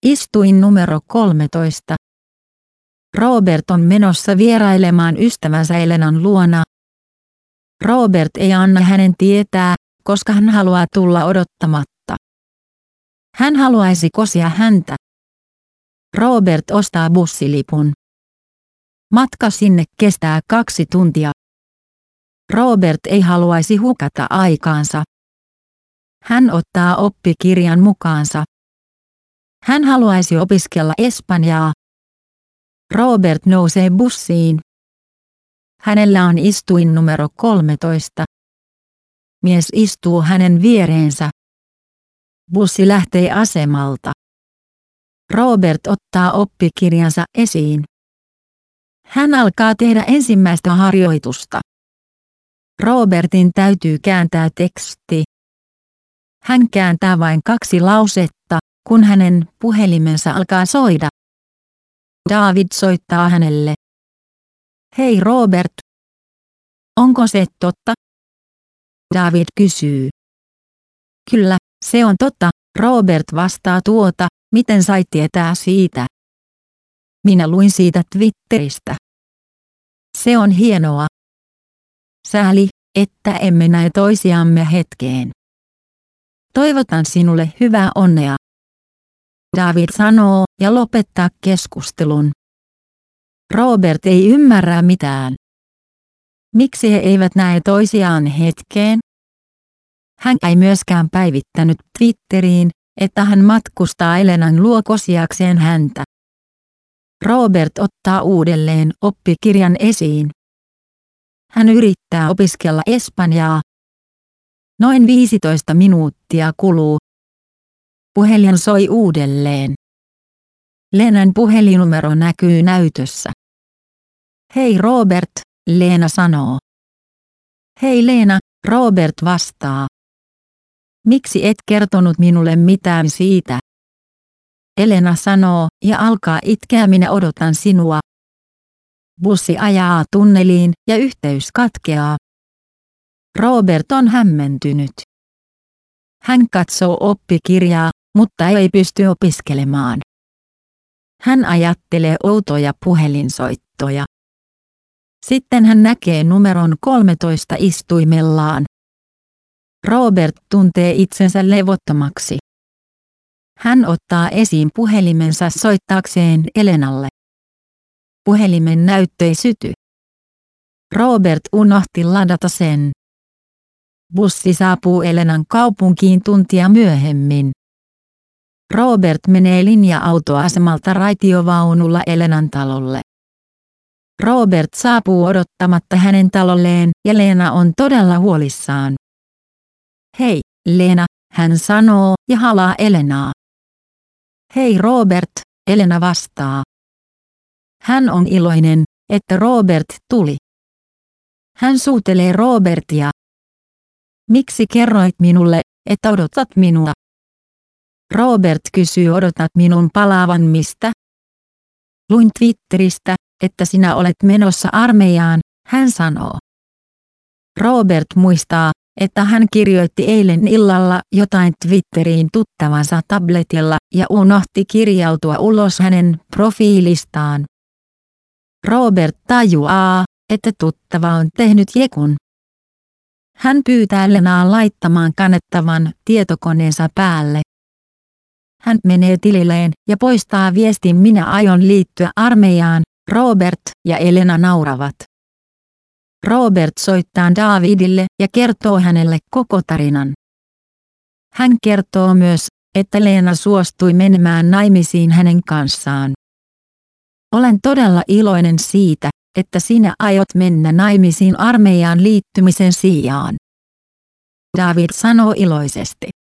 Istuin numero 13. Robert on menossa vierailemaan ystävänsä Elenan luona. Robert ei anna hänen tietää, koska hän haluaa tulla odottamatta. Hän haluaisi kosia häntä. Robert ostaa bussilipun. Matka sinne kestää 2 tuntia. Robert ei haluaisi hukata aikaansa. Hän ottaa oppikirjan mukaansa. Hän haluaisi opiskella espanjaa. Robert nousee bussiin. Hänellä on istuin numero 13. Mies istuu hänen viereensä. Bussi lähtee asemalta. Robert ottaa oppikirjansa esiin. Hän alkaa tehdä ensimmäistä harjoitusta. Robertin täytyy kääntää teksti. Hän kääntää vain 2 lausetta, kun hänen puhelimensa alkaa soida. David soittaa hänelle. Hei Robert. Onko se totta? David kysyy. Kyllä, se on totta, Robert vastaa miten sait tietää siitä? Minä luin siitä Twitteristä. Se on hienoa. Sääli, että emme näe toisiamme hetkeen. Toivotan sinulle hyvää onnea. David sanoo ja lopettaa keskustelun. Robert ei ymmärrä mitään. Miksi he eivät näe toisiaan hetkeen? Hän ei myöskään päivittänyt Twitteriin, että hän matkustaa Elenan luo kosiakseen häntä. Robert ottaa uudelleen oppikirjan esiin. Hän yrittää opiskella espanjaa. Noin 15 minuuttia kuluu. Puhelin soi uudelleen. Lenan puhelinnumero näkyy näytössä. Hei Robert, Lena sanoo. Hei Lena, Robert vastaa. Miksi et kertonut minulle mitään siitä? Elena sanoo ja alkaa itkeä, minä odotan sinua. Bussi ajaa tunneliin ja yhteys katkeaa. Robert on hämmentynyt. Hän katsoo oppikirjaa, mutta ei pysty opiskelemaan. Hän ajattelee outoja puhelinsoittoja. Sitten hän näkee numeron 13 istuimellaan. Robert tuntee itsensä levottomaksi. Hän ottaa esiin puhelimensa soittaakseen Elenalle. Puhelimen näyttö ei syty. Robert unohti ladata sen. Bussi saapuu Elenan kaupunkiin tuntia myöhemmin. Robert menee linja-autoasemalta raitiovaunulla Elenan talolle. Robert saapuu odottamatta hänen talolleen ja Lena on todella huolissaan. Hei, Lena, hän sanoo ja halaa Elenaa. Hei Robert, Elena vastaa. Hän on iloinen, että Robert tuli. Hän suutelee Robertia. Miksi kerroit minulle, että odotat minua? Robert kysyy, odotat minun palaavan mistä? Luin Twitteristä, että sinä olet menossa armeijaan, hän sanoo. Robert muistaa, että hän kirjoitti eilen illalla jotain Twitteriin tuttavansa tabletilla ja unohti kirjautua ulos hänen profiilistaan. Robert tajuaa, että tuttava on tehnyt jekun. Hän pyytää Lenaa laittamaan kannettavan tietokoneensa päälle. Hän menee tililleen ja poistaa viestin, minä aion liittyä armeijaan. Robert ja Elena nauravat. Robert soittaa Davidille ja kertoo hänelle koko tarinan. Hän kertoo myös, että Lena suostui menemään naimisiin hänen kanssaan. Olen todella iloinen siitä, että sinä aiot mennä naimisiin armeijaan liittymisen sijaan. David sanoo iloisesti.